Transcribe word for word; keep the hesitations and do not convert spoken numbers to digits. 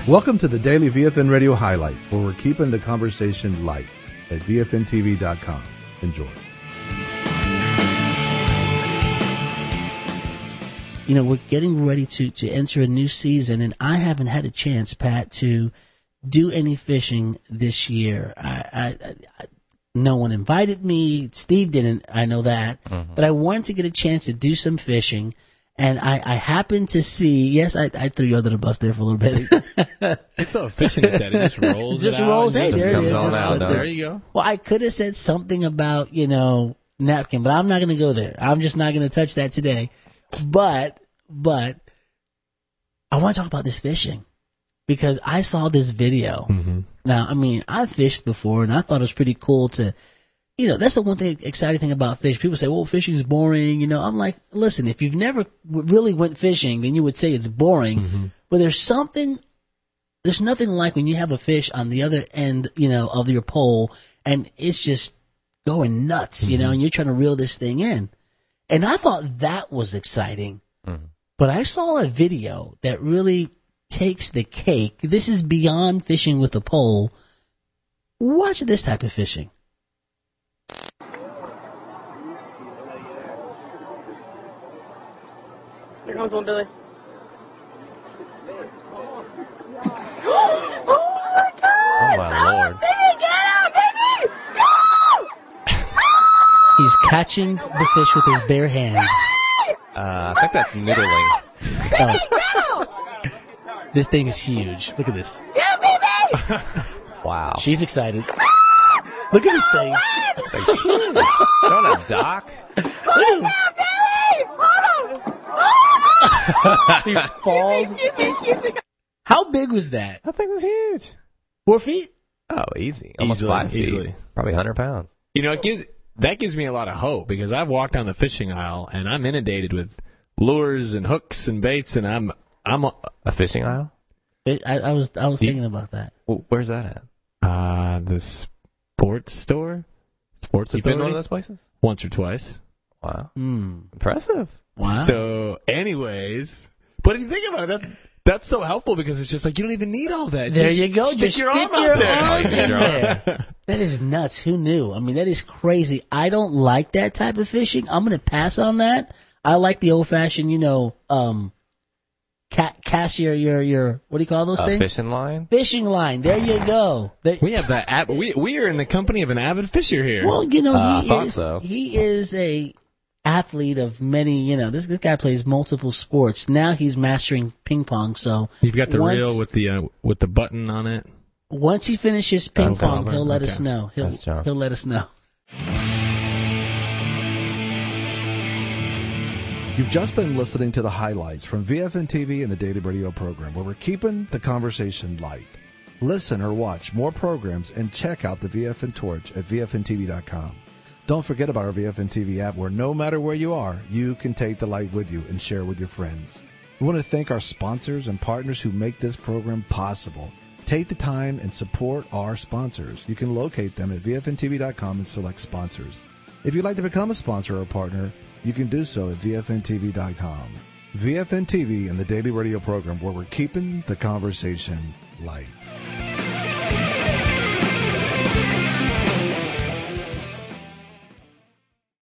Welcome to the Daily V F N Radio Highlights, where we're keeping the conversation light at V F N T V dot com. Enjoy. You know, we're getting ready to, to enter a new season, and I haven't had a chance, Pat, to do any fishing this year. I, I, I no one invited me. Steve didn't. I know that. Mm-hmm. But I wanted to get a chance to do some fishing, and I, I happened to see. Yes, I, I threw you under the bus there for a little bit. It's so efficient at that. It just rolls. Just it rolls. out Hey, just there it is. comes on Just out. puts There it- you go. Well, I could have said something about, you know, napkin, but I'm not going to go there. I'm just not going to touch that today. But, but I want to talk about this fishing because I saw this video. Mm-hmm. Now, I mean, I fished before and I thought it was pretty cool to, you know, that's the one thing, exciting thing about fish. People say, well, fishing is boring. You know, I'm like, listen, if you've never w- really went fishing, then you would say it's boring. Mm-hmm. But there's something, there's nothing like when you have a fish on the other end, you know, of your pole and it's just going nuts, you know, and you're trying to reel this thing in. And I thought that was exciting. Mm-hmm. But I saw a video that really takes the cake. This is beyond fishing with a pole. Watch this type of fishing. Here comes one, Billy. Oh my lord! He's catching the fish with his bare hands. Uh, I think that's noodling. Oh. This thing is huge. Look at this. Wow. She's excited. Look at this thing. It's huge. They're on a dock. Look at him. He falls. How big was that? That thing was huge. Four feet? Oh, easy. Almost Easily, five feet. easily. Probably one hundred pounds. You know, it gives that gives me a lot of hope because I've walked down the fishing aisle and I'm inundated with lures and hooks and baits, and I'm I'm A fishing aisle? I, I was I was You- thinking about that. Well, where's that at? uh the sports store, sports You been authority, to one of those places? once or twice. Wow. Hmm. Impressive. Wow. So, anyways, but if you think about it, that that's so helpful because it's just like you don't even need all that. There Just you go. Stick Just your stick arm your out there. arm Oh, you in did your arm. there. That is nuts. Who knew? I mean, that is crazy. I don't like that type of fishing. I'm going to pass on that. I like the old fashioned, you know, um, ca- cast your, your, your, what do you call those A things? fishing line? Fishing line. There you go. There- We have that. Ab- we we are in the company of an avid fisher here. well, you know, Uh, I he thought is, so. he is a athlete of many, you know, this, this guy plays multiple sports. Now he's mastering ping pong. So You've got the once, reel with the uh, with the button on it. once he finishes ping That's pong, Oliver. he'll let Okay. us know. He'll, That's John. he'll let us know. You've just been listening to the highlights from V F N T V and the Daily Radio program, where we're keeping the conversation light. Listen or watch more programs and check out the V F N Torch at V F N T V dot com. Don't forget about our V F N T V app, where no matter where you are, you can take the light with you and share with your friends. We want to thank our sponsors and partners who make this program possible. Take the time and support our sponsors. You can locate them at V F N T V dot com and select sponsors. If you'd like to become a sponsor or a partner, you can do so at V F N T V dot com. V F N T V and the Daily Radio program, where we're keeping the conversation light.